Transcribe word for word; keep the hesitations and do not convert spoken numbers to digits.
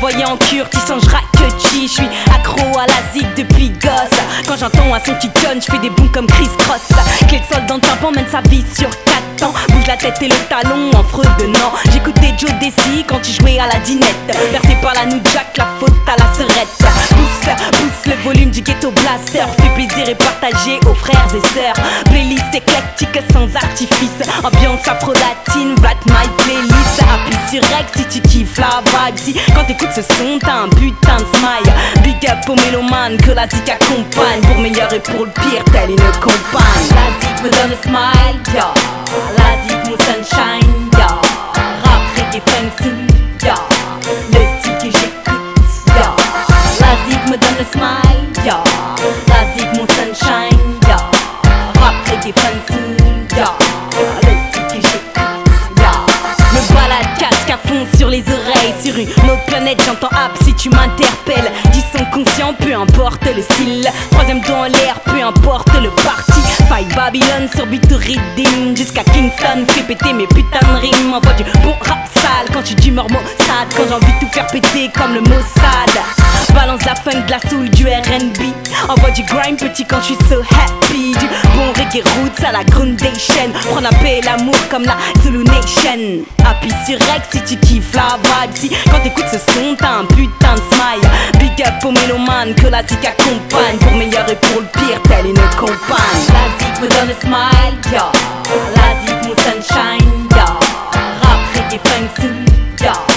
t'envoyer en cure, tu changeras que chi. J'suis accro à la zig depuis gosse. Quand j'entends un son qui conne, j'fais des booms comme Chris Cross. Clé de sol dans le tympan, mène sa vie sur quatre ans. Bouge la tête et le talon en fredonnant. J'écoutais Joe Desi quand tu jouais à la dinette. Bercé par la New Jack, la faute à la serette. Pousse, pousse le volume du ghetto blaster. Fais plaisir et partager aux frères et sœurs. Playlist éclectique sans artifice. Ambiance afro-latine, vat my playlist. Appuie sur X si tu kiffes la vibe. Si quand t'écoutes ce son, t'as un putain de smile. Big up aux mélomanes que la zik accompagne. Pour meilleur et pour le pire, telle une compagne. La zik me donne le smile, yo. La zik mon sunshine, yo. Rap, reggae, funk, soul, yo. Le style que j'écoute, yo. La zik me donne le smile, yo. La zik mon sunshine, yo. Rap, reggae, funk, soul, yo. Le style que j'écoute, yo. Me balade casque à fond sur les oreilles. Sur une autre planète, j'entends app si tu m'interpelles. Dix son conscient, peu importe le style. Troisième dos en l'air, peu importe le parti. Fight Babylone sur beat to reading. Jusqu'à Kingston, fais péter mes putains de rimes. Envoie du bon rap sale quand tu d'humeur maussade. Quand j'ai envie de tout faire péter comme le Mossad. Balance la funk, de la soul, du R and B. Envoie du grime petit quand je suis so happy. Du bon reggae roots à la Groundation. Prends la paix et l'amour comme la Zulu Nation. Appuie sur X si tu kiffes la vibe. Si quand t'écoutes ce son, t'as un putain de smile. Big up aux mélomanes que la zik accompagne. Pour meilleur et pour le pire, telle une compagne. La zik me donne le smile, yo. La zik mon sunshine, yo. Rap, reggae, funk, soul, yo.